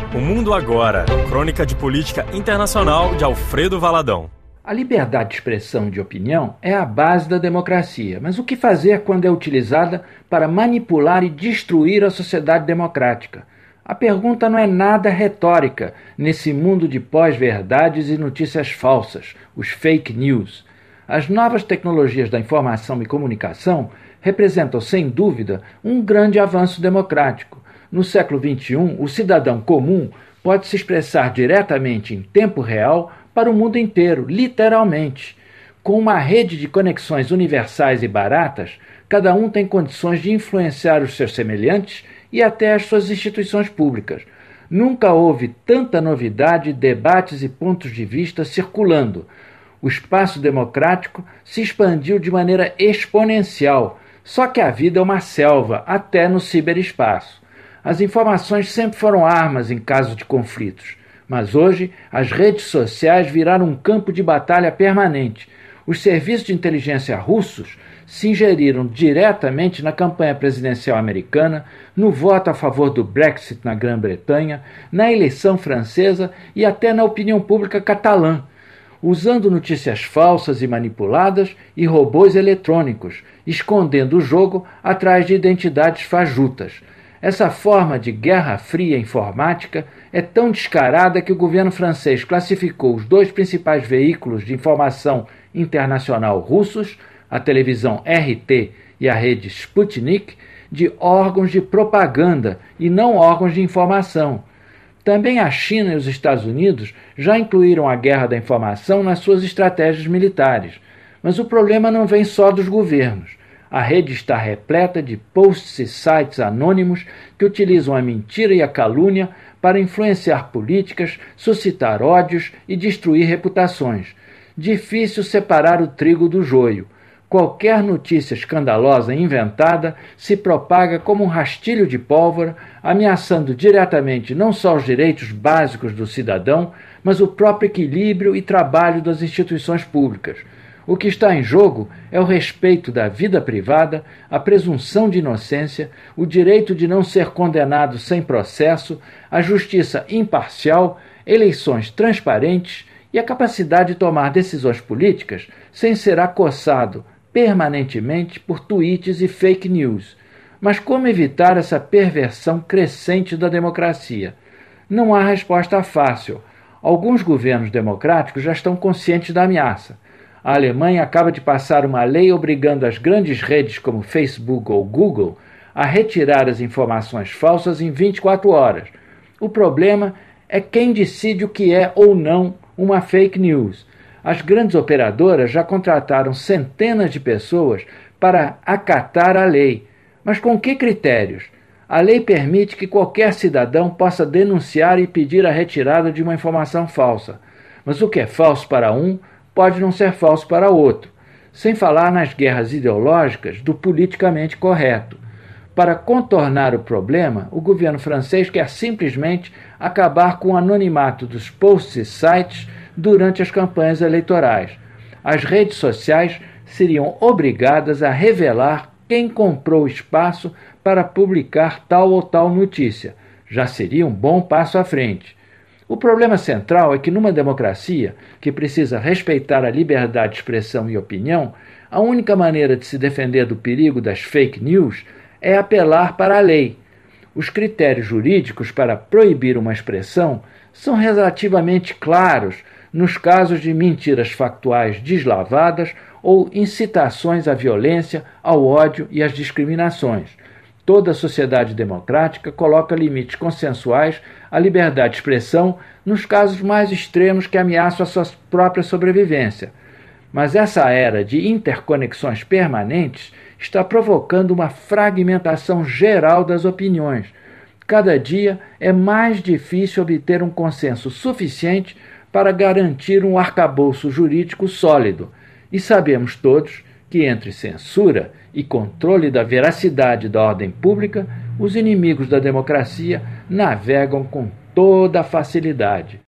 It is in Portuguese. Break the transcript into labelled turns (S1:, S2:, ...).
S1: O Mundo Agora, crônica de política internacional de Alfredo Valadão.
S2: A liberdade de expressão de opinião é a base da democracia, mas o que fazer quando é utilizada para manipular e destruir a sociedade democrática? A pergunta não é nada retórica nesse mundo de pós-verdades e notícias falsas, os fake news. As novas tecnologias da informação e comunicação representam, sem dúvida, um grande avanço democrático. No século XXI, o cidadão comum pode se expressar diretamente em tempo real para o mundo inteiro, literalmente. Com uma rede de conexões universais e baratas, cada um tem condições de influenciar os seus semelhantes e até as suas instituições públicas. Nunca houve tanta novidade, debates e pontos de vista circulando. O espaço democrático se expandiu de maneira exponencial, só que a vida é uma selva, até no ciberespaço. As informações sempre foram armas em caso de conflitos, mas hoje as redes sociais viraram um campo de batalha permanente. Os serviços de inteligência russos se ingeriram diretamente na campanha presidencial americana, no voto a favor do Brexit na Grã-Bretanha, na eleição francesa e até na opinião pública catalã, usando notícias falsas e manipuladas e robôs eletrônicos, escondendo o jogo atrás de identidades fajutas. Essa forma de guerra fria informática é tão descarada que o governo francês classificou os dois principais veículos de informação internacional russos, a televisão RT e a rede Sputnik, de órgãos de propaganda e não órgãos de informação. Também a China e os Estados Unidos já incluíram a guerra da informação nas suas estratégias militares. Mas o problema não vem só dos governos. A rede está repleta de posts e sites anônimos que utilizam a mentira e a calúnia para influenciar políticas, suscitar ódios e destruir reputações. Difícil separar o trigo do joio. Qualquer notícia escandalosa inventada se propaga como um rastilho de pólvora, ameaçando diretamente não só os direitos básicos do cidadão, mas o próprio equilíbrio e trabalho das instituições públicas. O que está em jogo é o respeito da vida privada, a presunção de inocência, o direito de não ser condenado sem processo, a justiça imparcial, eleições transparentes e a capacidade de tomar decisões políticas sem ser acossado permanentemente por tweets e fake news. Mas como evitar essa perversão crescente da democracia? Não há resposta fácil. Alguns governos democráticos já estão conscientes da ameaça. A Alemanha acaba de passar uma lei obrigando as grandes redes como Facebook ou Google a retirar as informações falsas em 24 horas. O problema é quem decide o que é ou não uma fake news. As grandes operadoras já contrataram centenas de pessoas para acatar a lei. Mas com que critérios? A lei permite que qualquer cidadão possa denunciar e pedir a retirada de uma informação falsa. Mas o que é falso para um pode não ser falso para outro, sem falar nas guerras ideológicas do politicamente correto. Para contornar o problema, o governo francês quer simplesmente acabar com o anonimato dos posts e sites durante as campanhas eleitorais. As redes sociais seriam obrigadas a revelar quem comprou espaço para publicar tal ou tal notícia. Já seria um bom passo à frente. O problema central é que numa democracia, que precisa respeitar a liberdade de expressão e opinião, a única maneira de se defender do perigo das fake news é apelar para a lei. Os critérios jurídicos para proibir uma expressão são relativamente claros nos casos de mentiras factuais deslavadas ou incitações à violência, ao ódio e às discriminações. Toda sociedade democrática coloca limites consensuais à liberdade de expressão nos casos mais extremos que ameaçam a sua própria sobrevivência. Mas essa era de interconexões permanentes está provocando uma fragmentação geral das opiniões. Cada dia é mais difícil obter um consenso suficiente para garantir um arcabouço jurídico sólido. E sabemos todos que entre censura e controle da veracidade da ordem pública, os inimigos da democracia navegam com toda facilidade.